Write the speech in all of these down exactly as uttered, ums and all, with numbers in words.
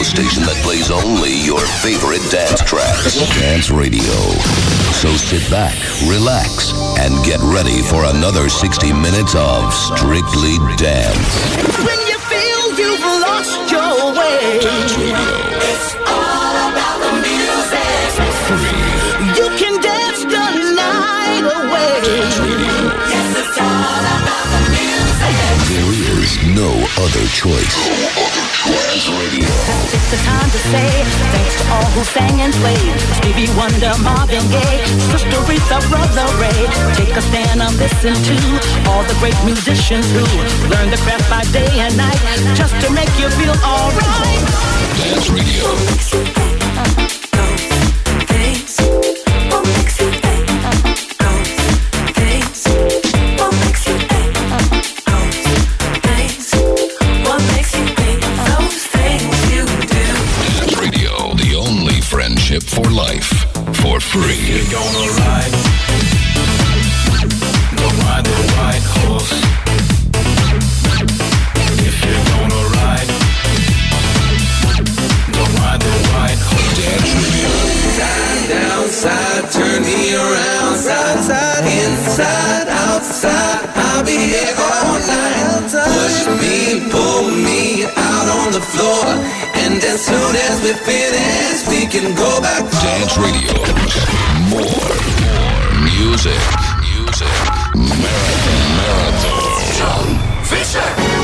radio station that plays only your favorite dance tracks. Dance Radio. So sit back, relax, and get ready for another sixty minutes of Strictly Dance. When you feel you've lost your way, Dance Radio. it's all about the music. Free. You can dance the night away. Dance Radio. Yes, it's all about the music. There is no other choice. Dance Radio. Take the time to say thanks to all who sang and played. Stevie Wonder, Marvin Gaye, Sister Aretha, Brother Ray. Take a stand and listen to all the great musicians who learn the craft by day and night just to make you feel alright. Dance Radio. Friendship for life, for free. You're gonna ride, go ride the white horse. If you're gonna ride, go ride the white horse. Dance Radio. Side, down, side, turn me around, side, side, inside, outside. I'll be here all night. Push me, pull me out on the floor. And as soon as we finish, we can go back. Dance Radio. More, more music, music. Marathon, marathon. John Fisher.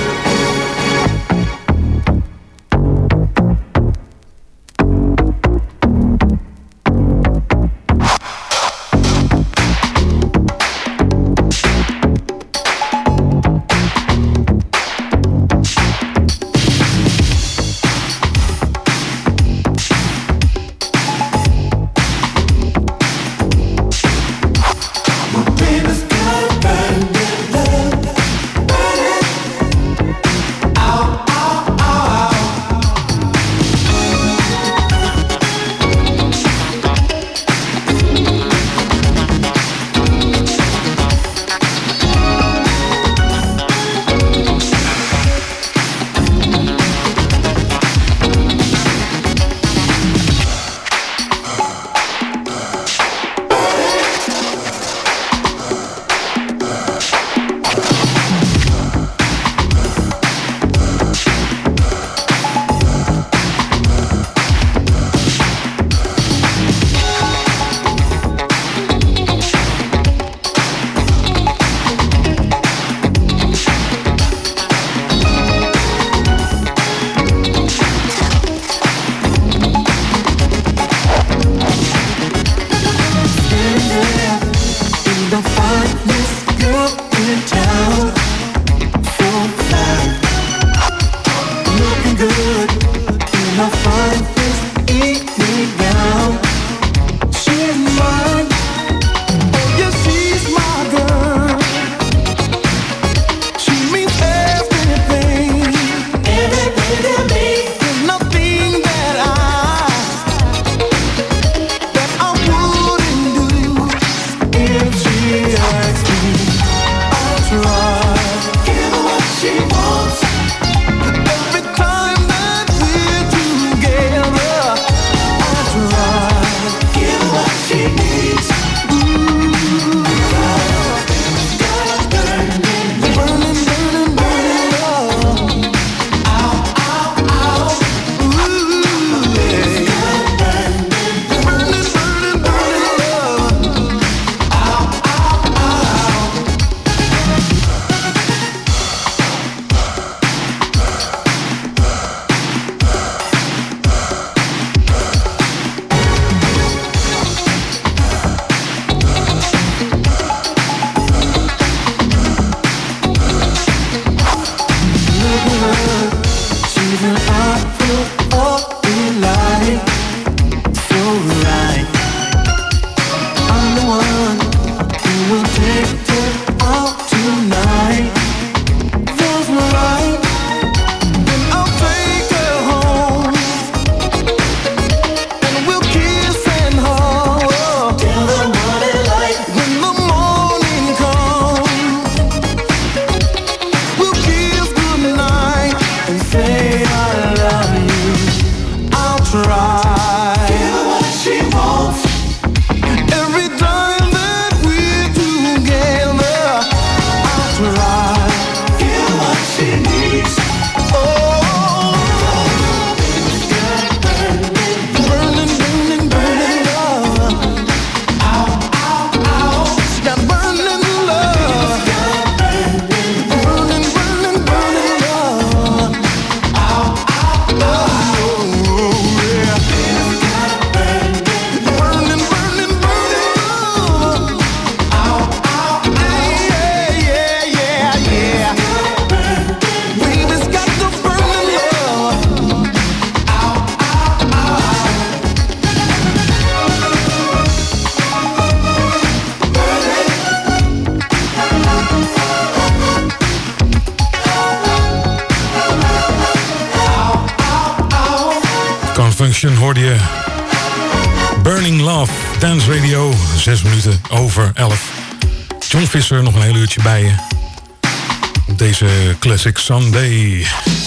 Function hoorde je Burning Love, Dance Radio, zes minuten over elf. John Visser, nog een heel uurtje bij je. Op deze Classic Sunday.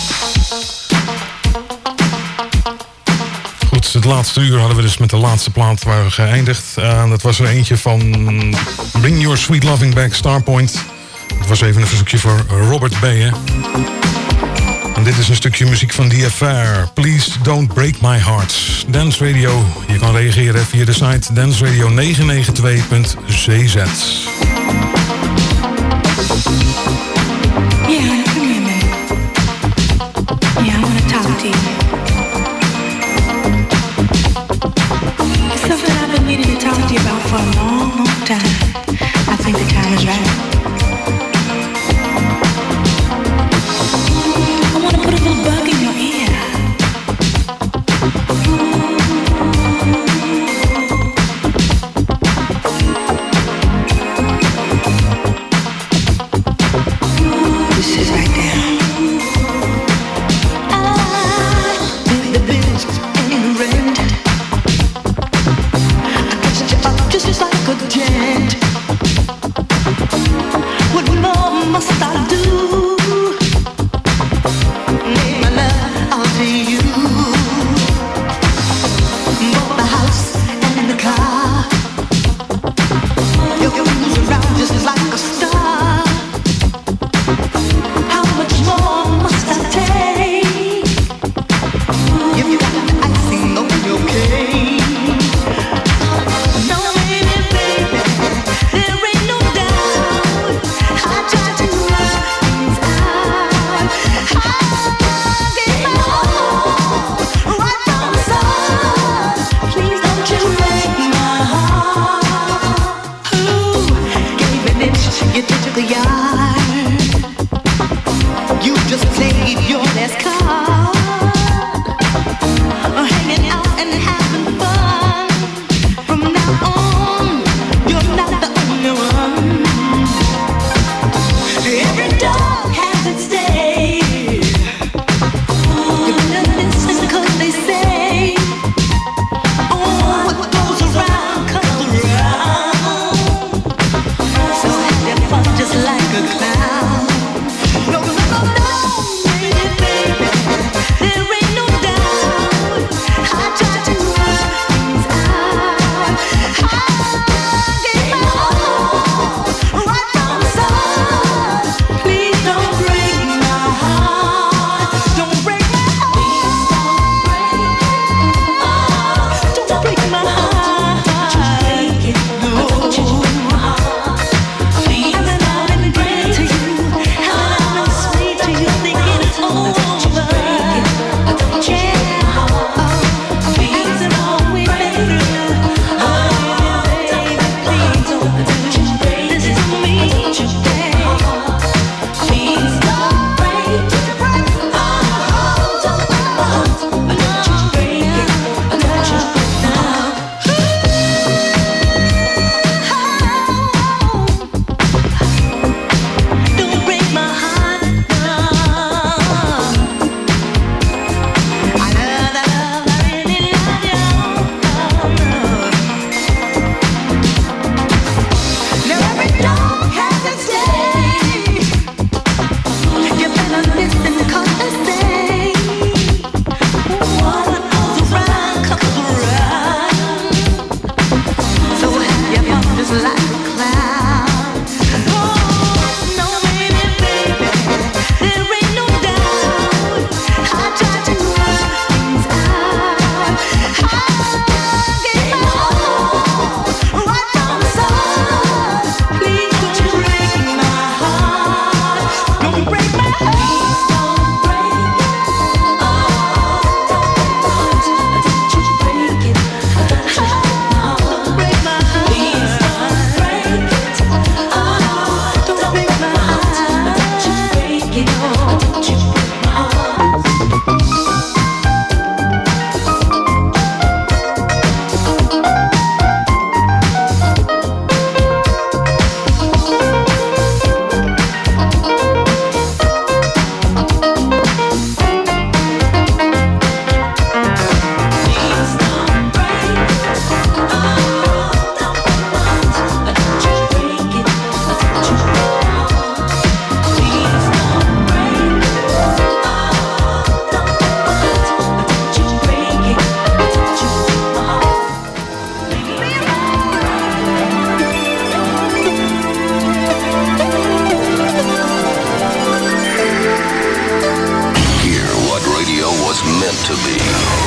Goed, het laatste uur hadden we dus met de laatste plaat waar we geëindigd. Uh, dat was er eentje van Bring Your Sweet Loving Back, Starpoint. Het was even een verzoekje voor Robert B. Hè? En dit is een stukje muziek van The Affair. Please Don't Break My Heart. Dance Radio. Je kan reageren via de site dance radio negen negen twee punt c z. Yeah, come here, man. Yeah, I want to talk to you. It's something I've been needing to talk to you about for a long, long time. I think the time is right. I want to put a little bug in your ear. This is right there. I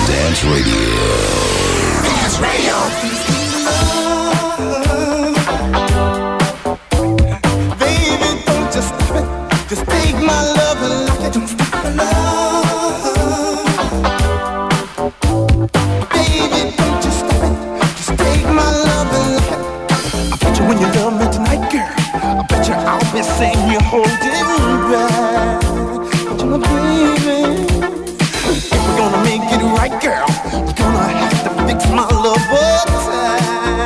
Dance Radio. Dance Radio. Baby, don't just stop it. Just take my love and lock it. Don't stop my love. Baby, don't just stop it. Just take my love and lock it. I bet you when you love me tonight, girl, I bet you I'll be saying you're holding back. But you know, baby, if we're gonna make it right, girl, we're gonna have to fix my love up time.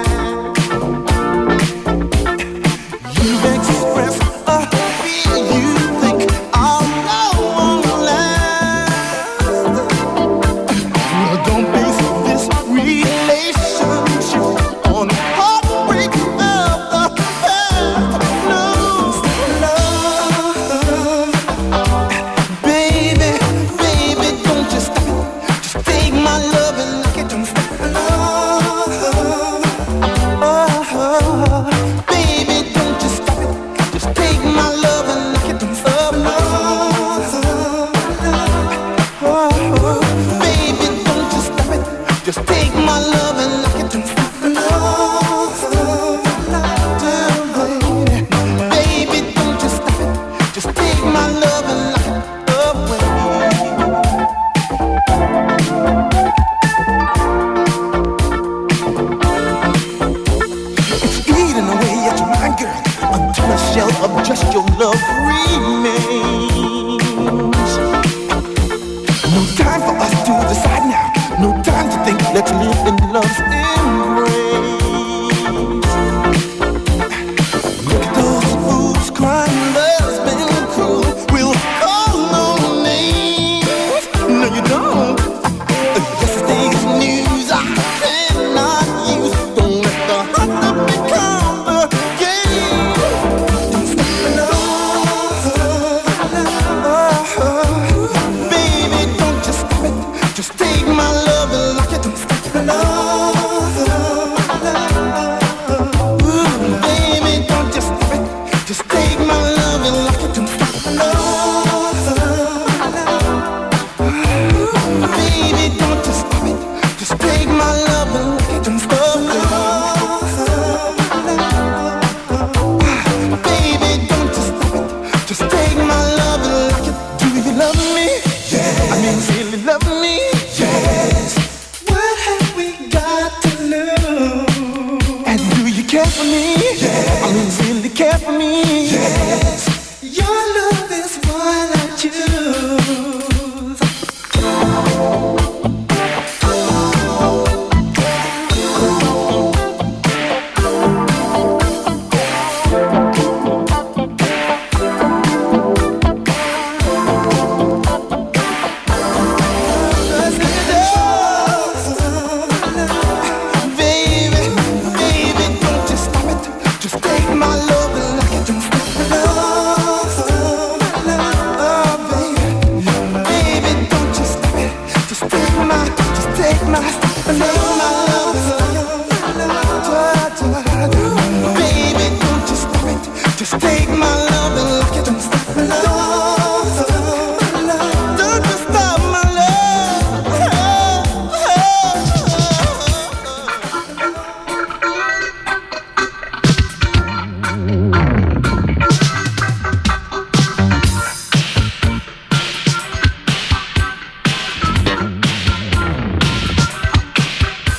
You've expressed a feel you think I'll know won't last. Well, don't base this relationship on heartbreak of the past. No, love, baby, baby, don't just stop it. Just take my love and lock it. Don't stop love, oh, baby, don't just stop it. Just take my love and lock it. Don't stop love, oh, baby, don't just stop it. Just take my love and lock it. Don't stop love, baby, don't just stop it. Just take my love and lock it away. It's eating away at your mind, girl, until a shell of just your love remains. No time for us to decide now. No time to think. Let's live in love's embrace. Look at those fools crying. Love's been cruel. We'll call no names. No, you don't. Yesterday's news I cannot use. Don't let the hurt become the game. Don't stop love, baby, don't just stop it. Just take my love and lock it. Don't stop love, baby, don't just stop it. Just take my love and lock it. Don't stop love, baby, don't just stop it. Just take my love and lock it. Don't stop love, baby, don't just stop it. Just take my love and lock it. Do you love me? Yes. I mean, really love me? Yes. What have we got to lose? And do you care for me? Yes. I mean, really care for me? Yes. Your love is what I choose. Baby, baby, don't just stop it. Just take my love and lock it. Don't stop love, baby, baby, don't just stop it. Just take my, just take my, take my love, baby, don't just stop it. Just take my love and lock it. Don't stop love, don't just stop my love.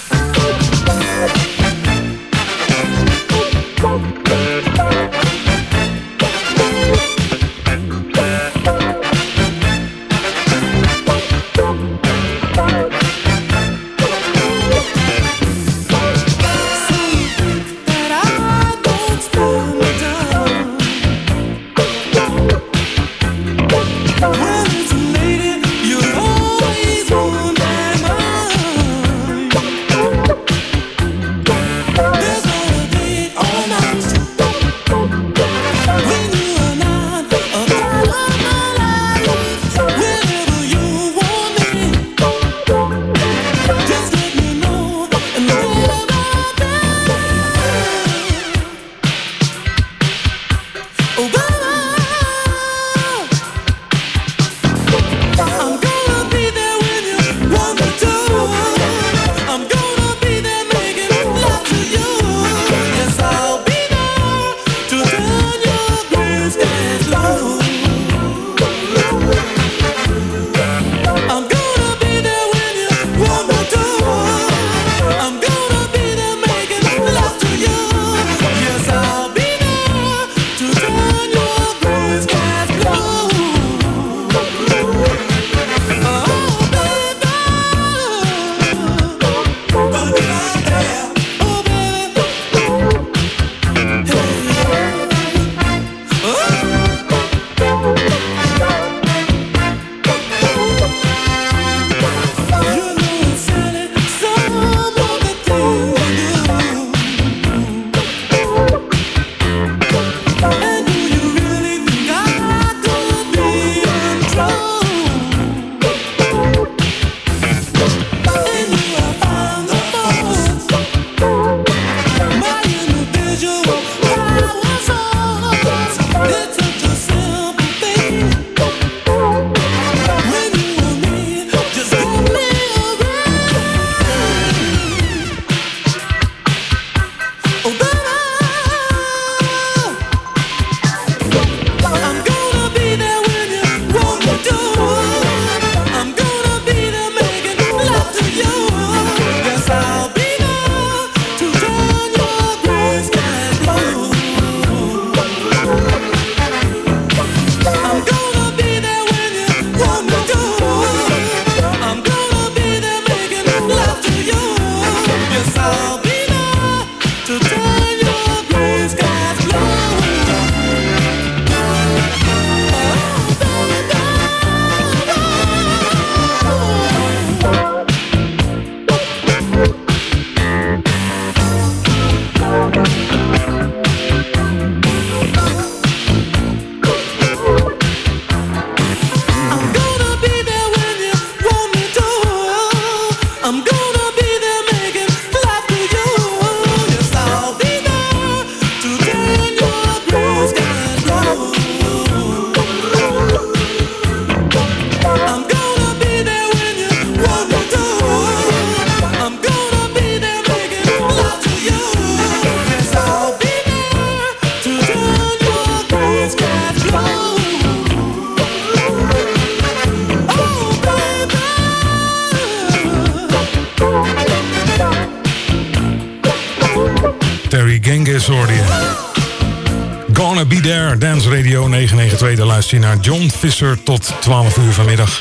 Boy Genghis hoorde je. Gonna Be There, Dance Radio negen negen twee. Daar luister je naar John Visser tot twaalf uur vanmiddag.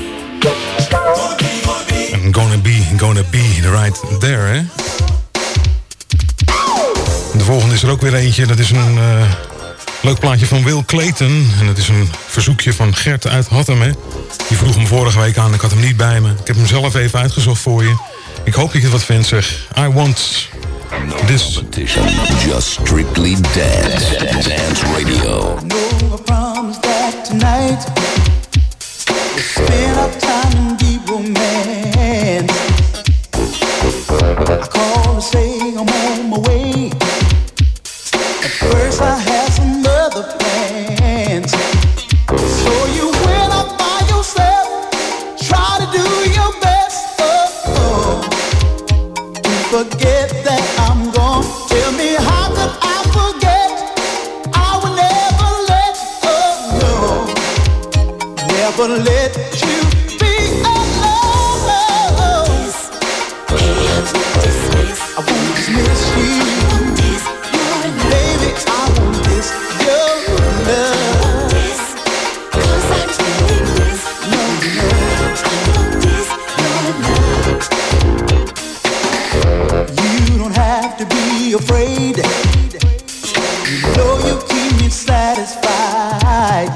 En gonna be, gonna be right there, hè? De volgende is er ook weer eentje. Dat is een uh, leuk plaatje van Will Clayton. En dat is een verzoekje van Gert uit Hattem, hè? Die vroeg me vorige week aan, ik had hem niet bij me. Ik heb hem zelf even uitgezocht voor je. Ik hoop dat je het wat vindt, zeg. I want this. Competition, just strictly dance. Dance Radio. No, I promise that tonight we'll spend our time in deep romance. I call to say I'm on my way. At first I had some other plans. So you went up by yourself, try to do your best. Oh, oh. Forget that I'm gone. Tell me how could I forget? I will never let, oh no, never let you be alone. I won't dismiss you, baby. I won't miss your love. No, no. You don't have to be afraid. You know you keep me satisfied.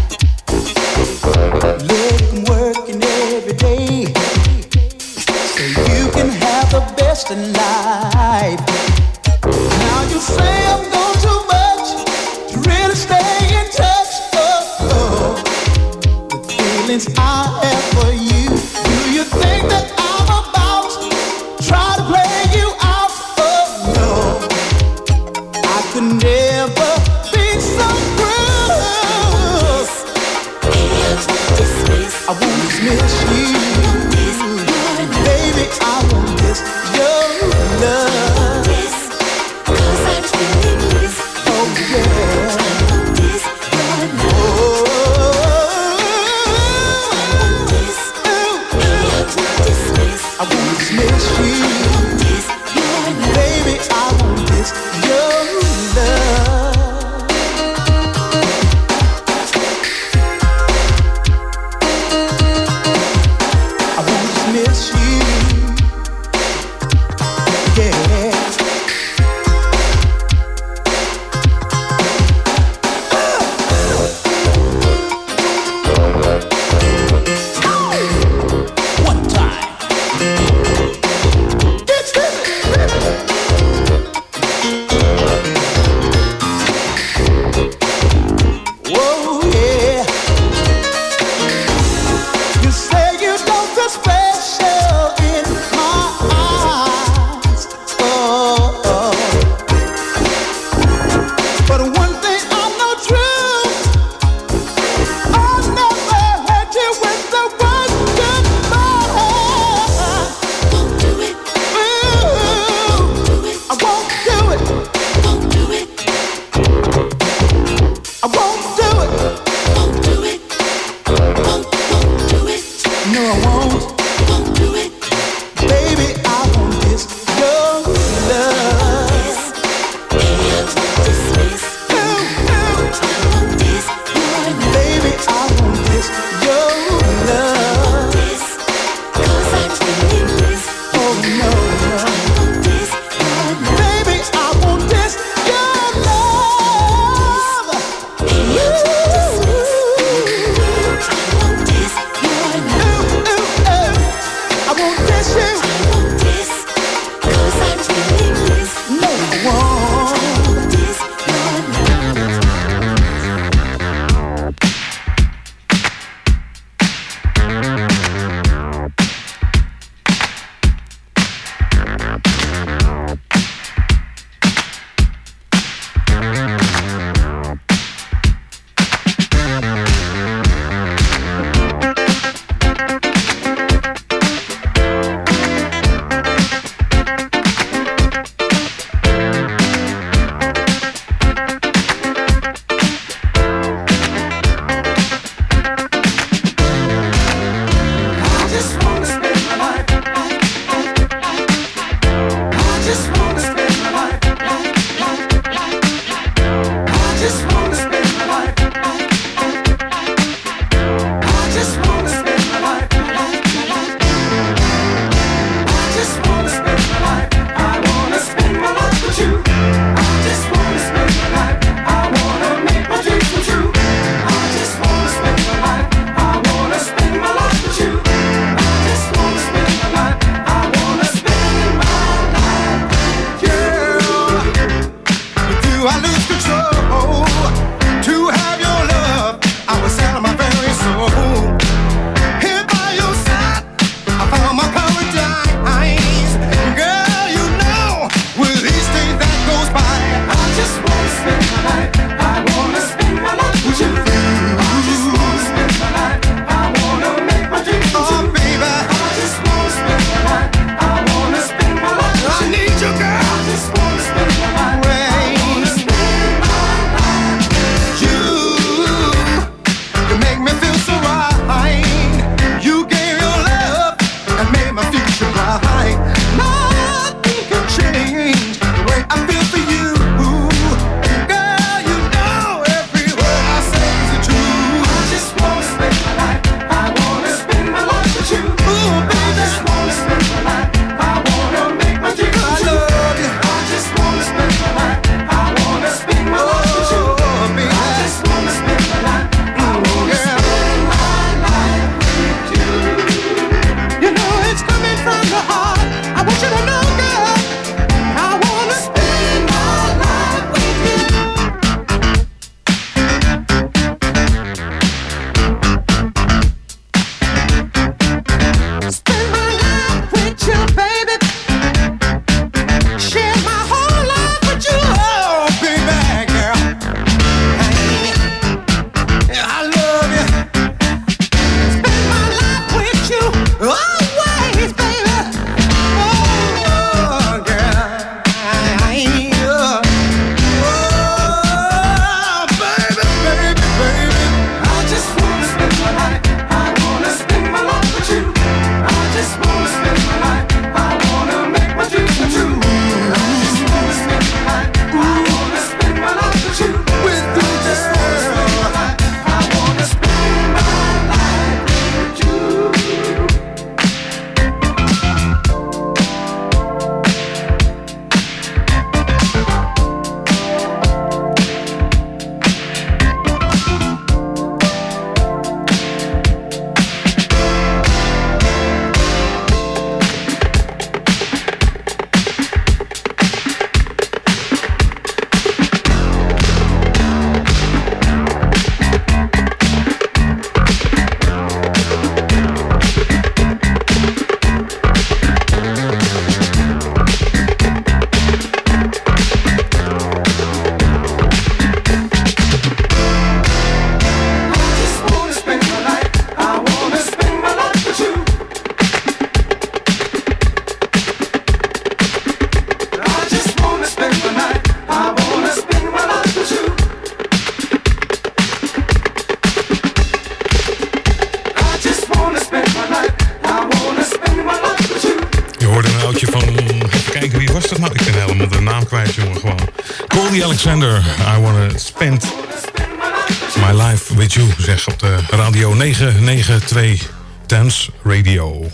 Look, I'm working every day so you can have the best in life. Now you say I'm gone too much to really stay in touch. Oh, oh. The feelings I have for you. Do you think that I'm about to try to play you out? Oh no, I could never be so cruel. I won't dismiss you, baby. I won't miss your love. Oh yeah. Oh, I won't dismiss you, baby. I won't miss your love. I won't dismiss you, yeah. One time. Get whoa, yeah. You say you don't feel special in my eyes. Oh, oh. But one thing I know true, I'll never hurt you with the word goodbye. Won't do it, Ooh, I won't do it. won't do it, I won't do it. won't do it, won't, won't do it, No, I won't. won't do it, Baby, I won't miss your love. dismiss, Ooh, ooh. won't miss your Baby, I won't miss your love. notice, 'cause I'm feeling this, Oh no, no. won't miss your Baby, I won't miss your love. won't miss your Ooh, ooh, ooh. I won't miss you. won't miss, 'cause I'm feeling this, No, I won't. miss your kijken, wie was dat nou? Ik ben helemaal de naam kwijt, jongen, gewoon. Goldie Alexander, I Wanna Spend My Life With You, zeg op de radio negen negen twee Dance Radio.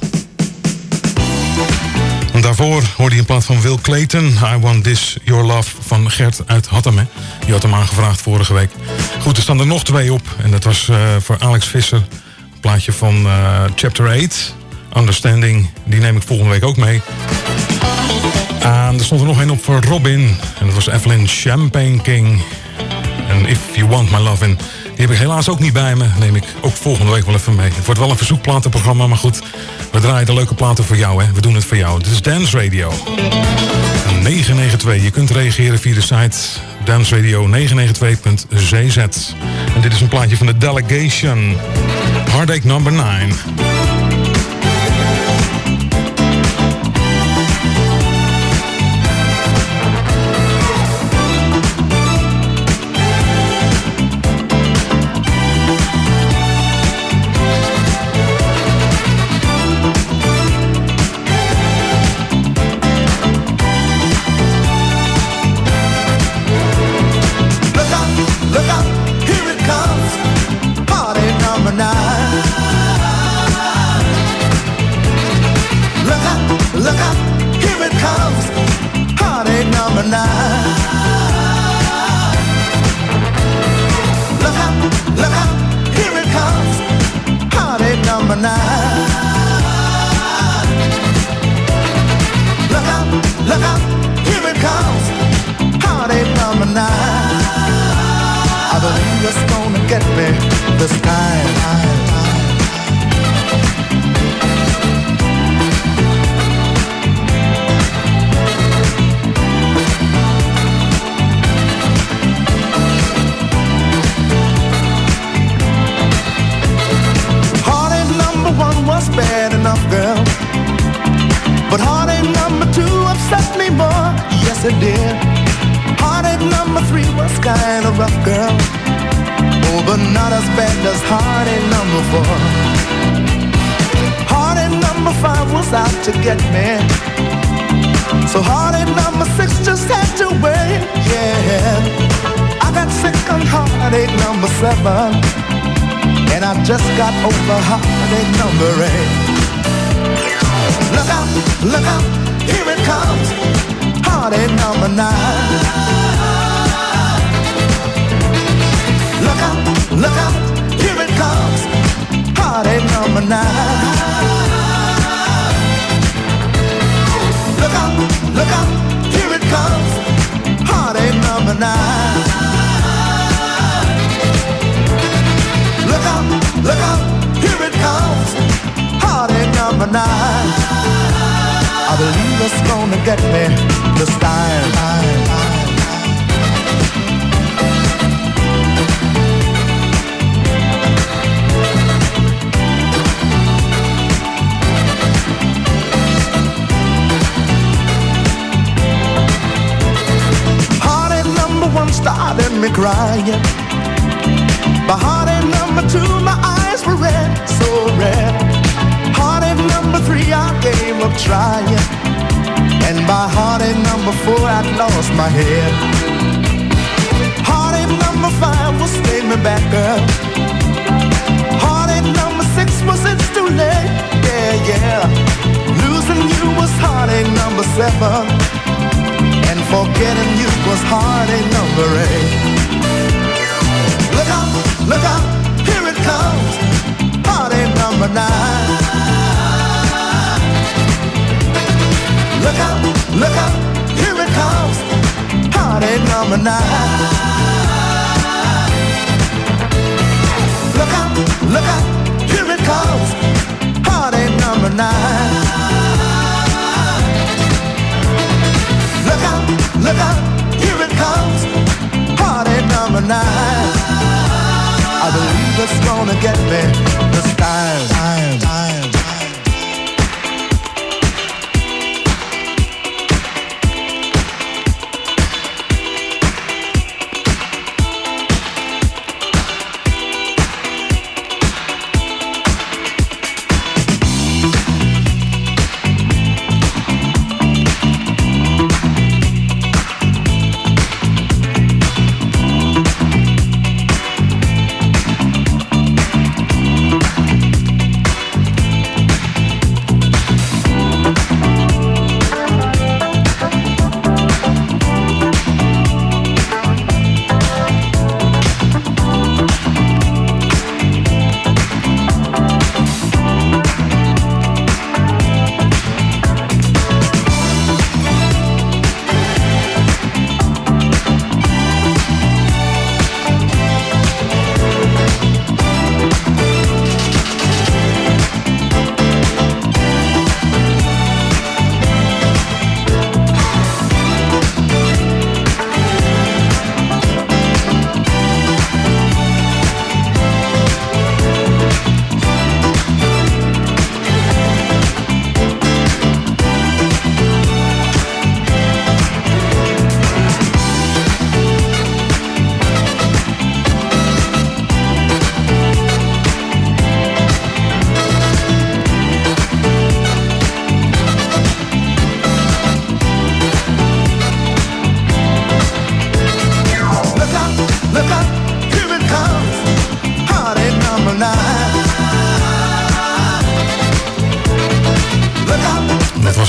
En daarvoor hoorde je een plaat van Will Clayton, I Want This Your Love, van Gert uit Hattem. Die had hem aangevraagd vorige week. Goed, er staan er nog twee op. En dat was uh, voor Alex Visser, een plaatje van uh, Chapter acht, Understanding. Die neem ik volgende week ook mee. En er stond er nog één op voor Robin. En dat was Evelyn Champagne King. En If You Want My Love. En die heb ik helaas ook niet bij me. Neem ik ook volgende week wel even mee. Het wordt wel een verzoekplatenprogramma, maar goed. We draaien de leuke platen voor jou, hè. We doen het voor jou. Dit is Dance Radio. negen negen twee. Je kunt reageren via de site dance radio negen negen twee punt c z. En dit is een plaatje van de Delegation. Heartache number nine. To get me, so heartache number six just had to wait. Yeah, I got sick on heartache number seven, and I just got over heartache number eight. Look out, look out, here it comes, heartache number nine. Look out, look out, here it comes, heartache number nine. Look out, look out, here it comes, heartache number nine. Look out, look out, here it comes, heartache number nine. I believe it's gonna get me this time. Started me crying. By heartache number two, my eyes were red, so red. Heartache number three, I gave up trying. And by heartache number four, I'd lost my head. Heartache number five was stay me back, girl. Heartache number six was it's too late, yeah, yeah. Losing you was heartache number seven. And forgetting you was heartache number eight. Look out, look out, here it comes, heartache number nine. Look out, look out, here it comes, heartache number nine. Look out, look out, here it comes, heartache number nine. Look out, look out, here it comes, heartache number nine. I believe it's gonna get me this time. time, time, time.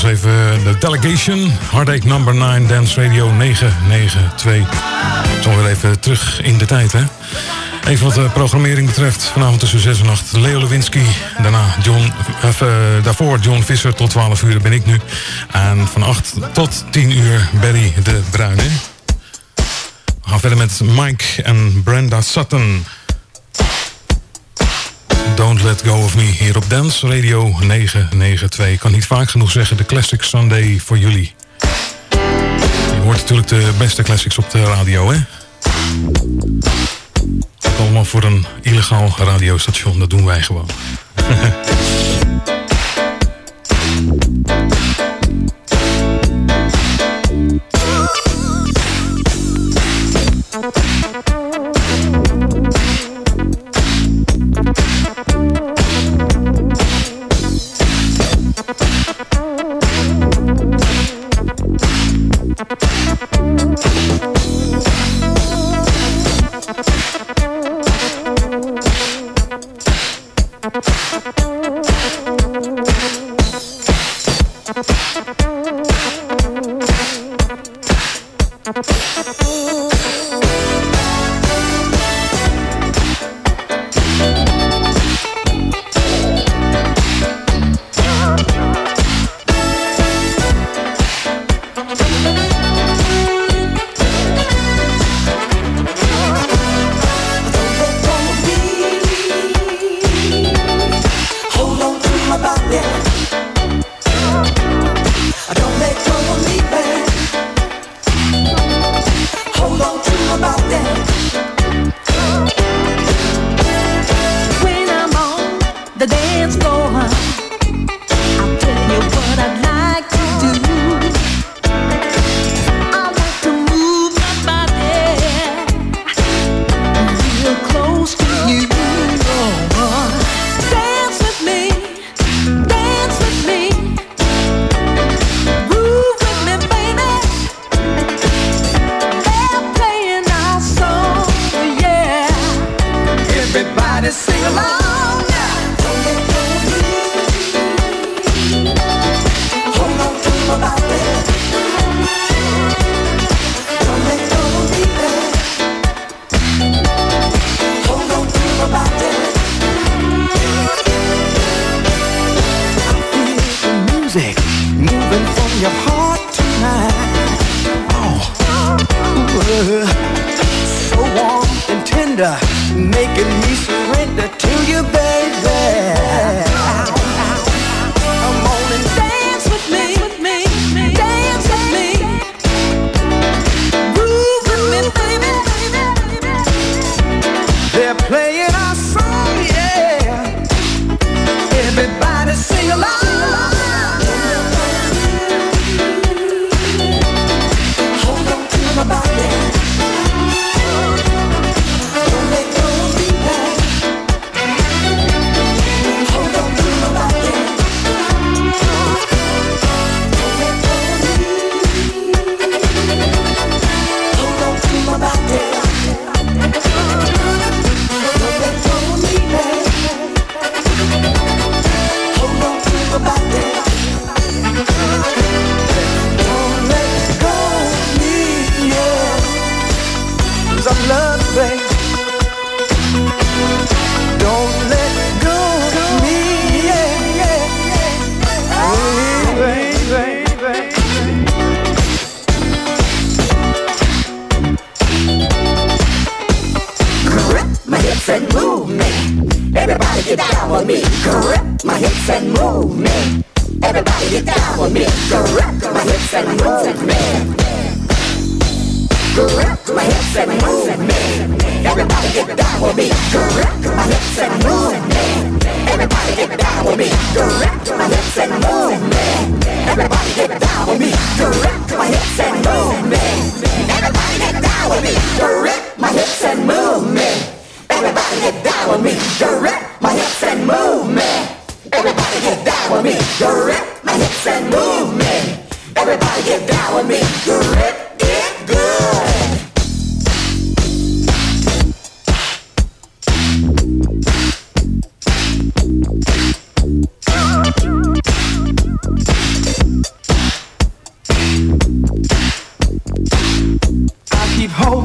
even de Delegation. Heartache number nine, Dance Radio negen negen twee. Zo weer even terug in de tijd, hè. Even wat de programmering betreft. Vanavond tussen zes en acht Leo Lewinsky. Daarna John, of, uh, daarvoor John Visser. Tot twaalf uur ben ik nu. En van acht tot tien uur Barry de Bruyne. We gaan verder met Mike en Brenda Sutton. Don't Let Go of Me hier op Dance Radio negen negen twee. Ik kan niet vaak genoeg zeggen, de Classic Sunday voor jullie. Je hoort natuurlijk de beste classics op de radio, hè? Dat allemaal voor een illegaal radiostation, dat doen wij gewoon.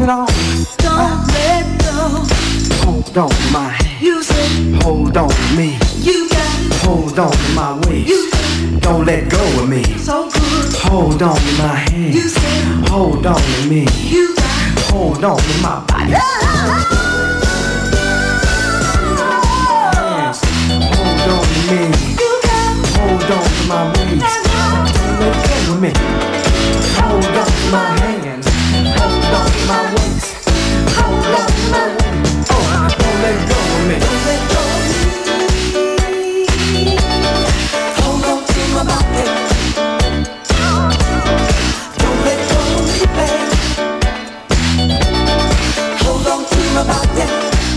it on. Don't let go. Hold on to my hand. You said Hold on to me. you got Hold on to my waist. you got Don't let go of me. so good. Hold on to my hand. You said Hold on to me. you got Hold on to my body. Hands. Hold on to me. you got Hold on to my waist. Don't let go of me. Hold on to my hand. Hold on to my waist. Hold on to my waist. Oh, don't let go of me. Don't let go of me. hold on to my body. Don't let go of me, babe. Hold on to my body.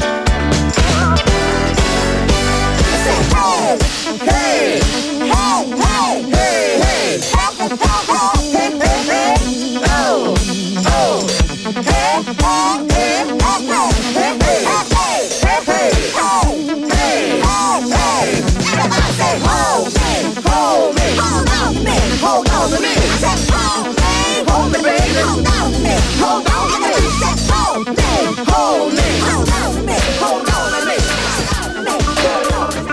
Say hey, hey, hey, hey, hey, hey, hey, hey, hey, hey, oh, oh, hey, hey, hey, hey, hey, hey, hey, hey, hey, hey, hey. Everybody say hold me, hold me, hold on to me, hold on to me. I said hold me, hold me, baby, hold on to me, hold on to me. I said hold me, hold me, hold on to me, hold on to me, hold on to me.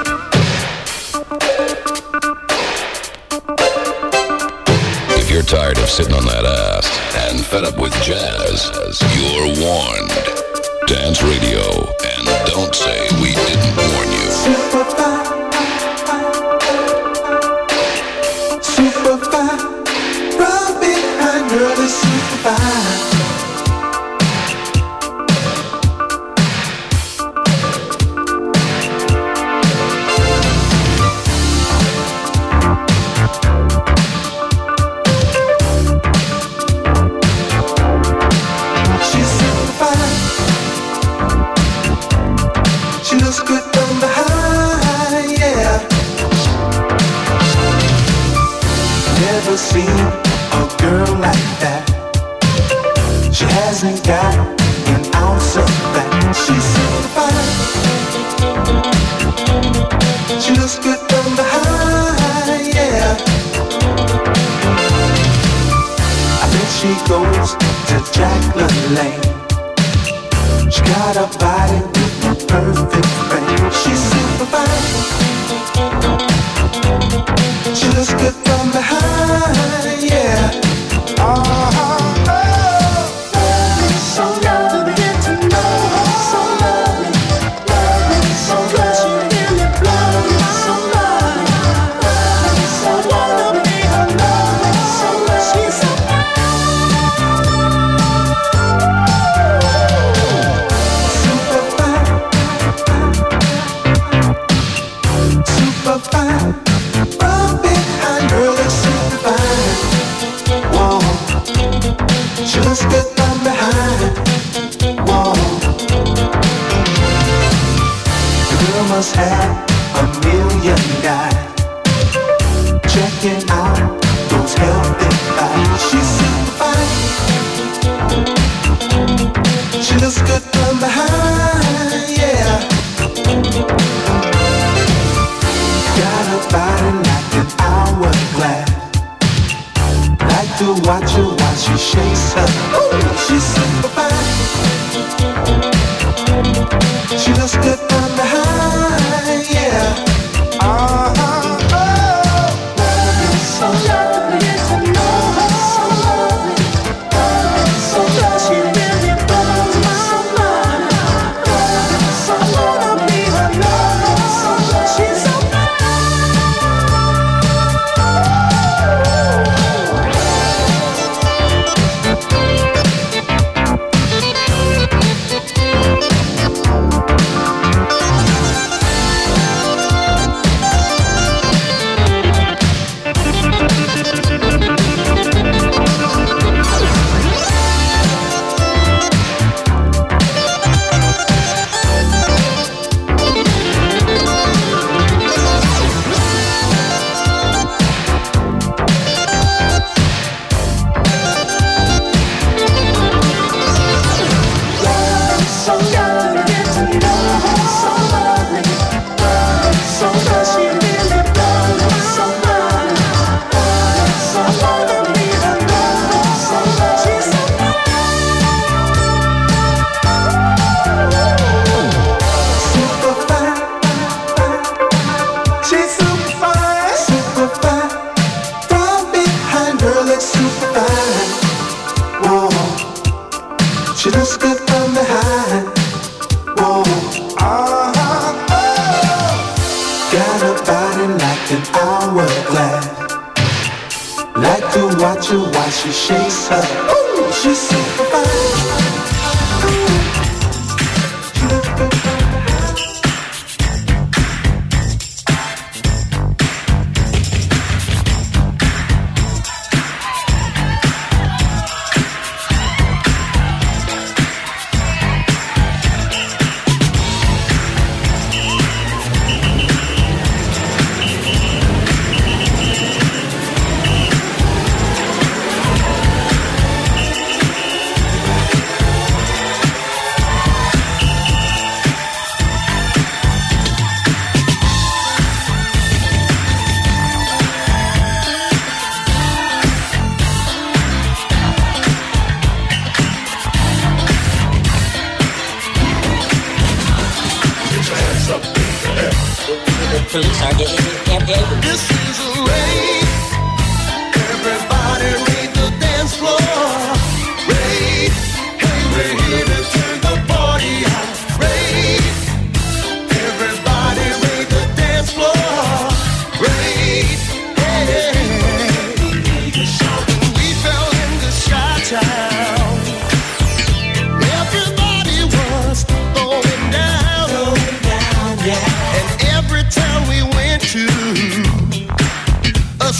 If you're tired of sitting on that ass and fed up with jazz, you're warned. Dance Radio, and don't say we didn't warn you. Superfly, superfly, from behind, girl, it's superfly. She's superfly. She looks good from behind, yeah. Never seen a girl like that. She hasn't got an ounce of fat. She's superfly. She looks good from behind, yeah. I bet she goes to Jack LaLanne. She got a body with a perfect frame. She's super fine. She looks good from behind, yeah. Oh, oh, oh. So lovely to get to know her. So lovely, lovely, so good. She really blows me so lovely, lovely, so wanna be her lover. So lovely, she's so super fine, from behind, girl, it's super fine. Whoa, she looks good from behind. Whoa, the girl must have a million guys checking out those healthy thighs. She's super fine. She looks good from behind, yeah. Got a body like an hourglass. Like to watch her while she shakes her. Ooh, she's super fine. She looks good from behind, yeah. Oh, oh, oh. So lovely to know her. So lovely, lovely, so lovely. She really blows my mind. So wanna be her lover. So lovely, she's so twisted from behind. Whoa, uh-huh, oh. Got a body like an hourglass. Like to watch her while she shakes her. Ooh, she's super fine. Police are getting in. This is a rave. Everybody raid the dance floor. Raid. Hey, we're here to turn the party out. Raid. Everybody raid the dance floor. Raid. Hey, hey. We fell into Chi-Town. Everybody was going down. Going down, yeah. And every time we went to a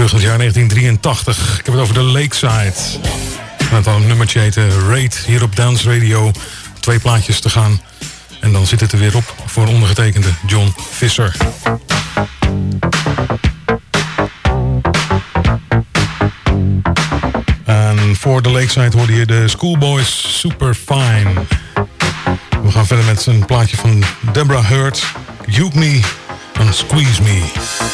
terug in het jaar negentien drieëntachtig. Ik heb het over de Lakeside. En het had een nummertje heette Raid hier op Dance Radio. Twee plaatjes te gaan. En dan zit het er weer op voor ondergetekende John Visser. En voor de Lakeside hoorde je de Schoolboys Super Fine. We gaan verder met een plaatje van Deborah Hurt. Juke Me en Squeeze Me.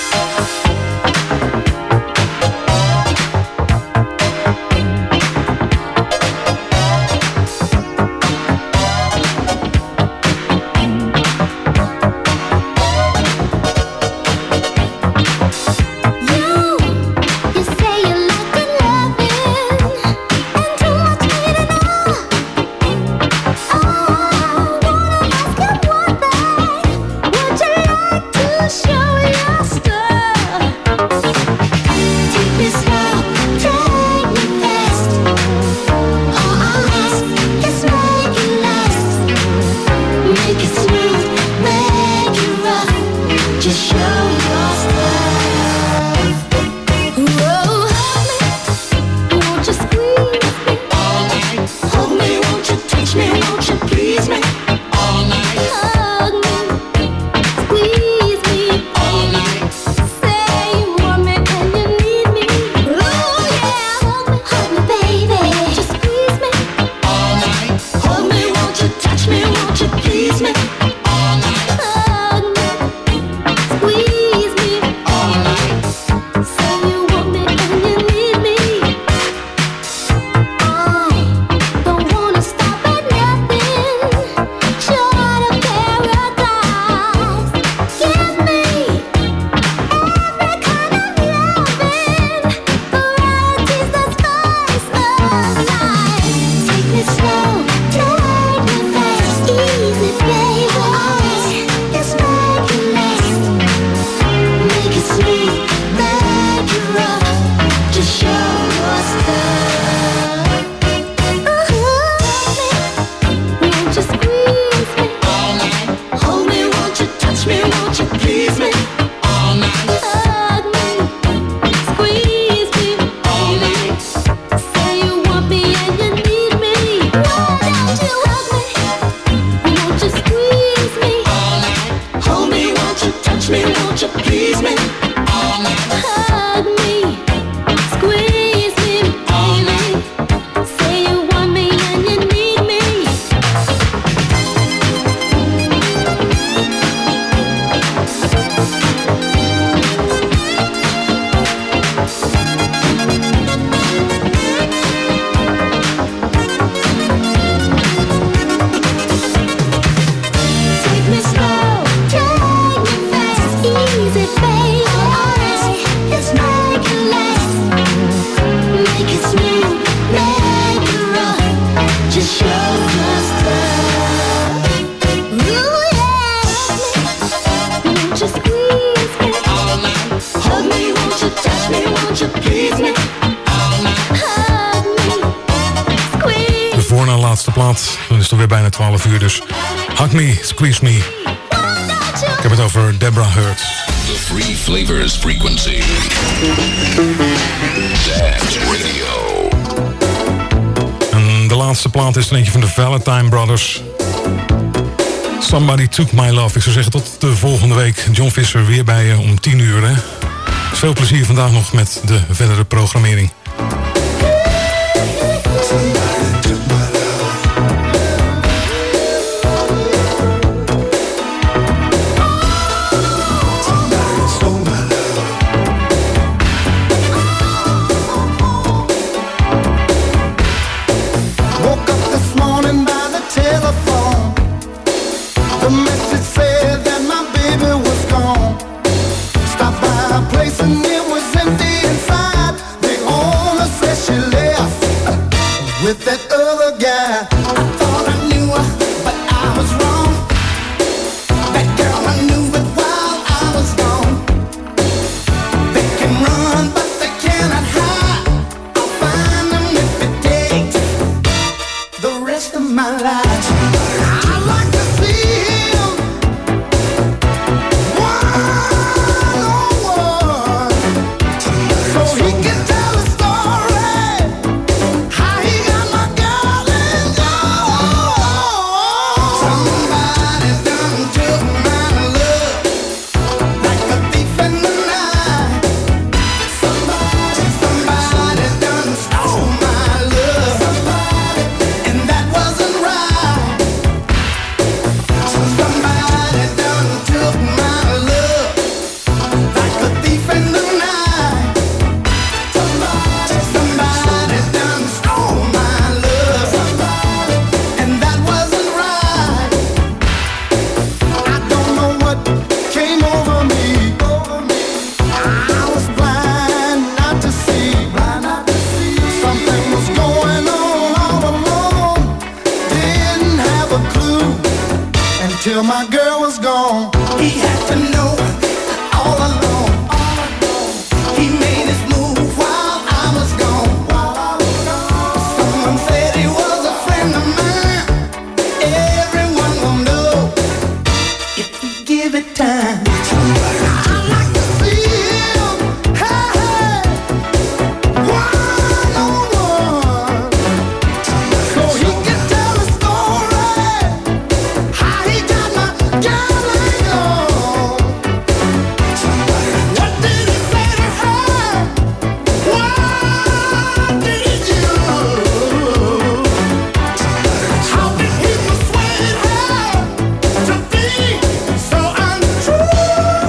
Dan is het alweer bijna twaalf uur, dus hug me, squeeze me. Ik heb het over Deborah Hurt. The Three Flavors Frequency. Dance Radio. En de laatste plaat is er eentje van de Valentine Brothers. Somebody Took My Love. Ik zou zeggen tot de volgende week. John Visser weer bij je om tien uur. Hè? Veel plezier vandaag nog met de verdere programmering. Place and it was empty inside. They all till my girl was gone. He had to know all along. He made his move while I was gone. Someone said he was a friend of mine. Everyone will know if we give it time. I'd like to see him, hey, hey, one on one, so he can tell the story how he got my girl hang on. What did he say to her? What did he do? How did he persuade her to be so untrue?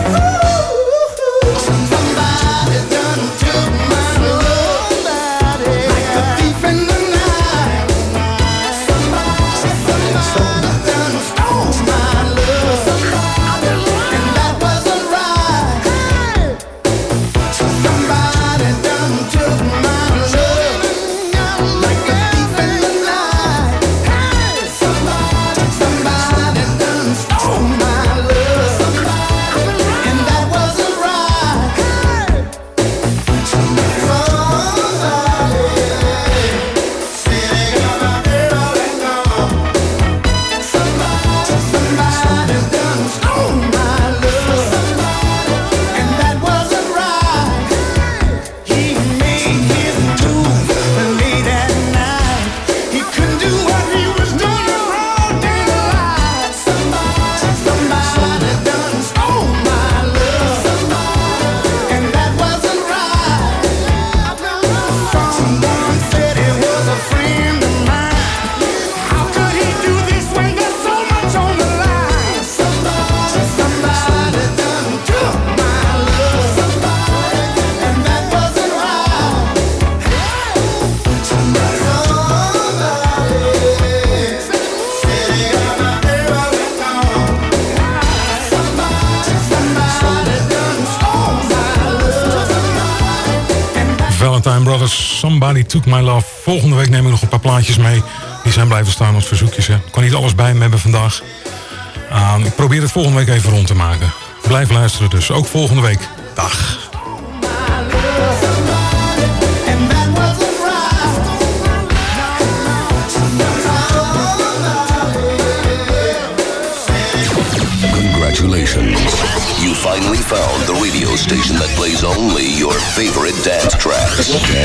Somebody done took my love like a thief in the night. Somebody, somebody done stole my love, and that wasn't right. Somebody done took my love like a thief in the night. Somebody, somebody done stole my love, and that wasn't right. Somebody said they got my girl and gone. Somebody, somebody done stole my love, and that wasn't right. He made his move late at night. He couldn't do what he was doing around daylight. Somebody, somebody done stole my love, and that wasn't right. Someone said he was a friend of mine. How could he do this when there's so much on the line? Somebody, somebody done took my love, and that wasn't right. Somebody, said he got my girl and gone. Somebody, somebody done stole my love, and that Valentine Brothers, Somebody Took My Love. Volgende week neem ik nog een paar plaatjes mee. Die zijn blijven staan als verzoekjes. Hè. Ik kan niet alles bij me hebben vandaag. Uh, ik probeer het volgende week even rond te maken. Blijf luisteren dus, ook volgende week. Dag. and that wasn't right. Congratulations. You finally found the radio station that plays only your favorite dance tracks.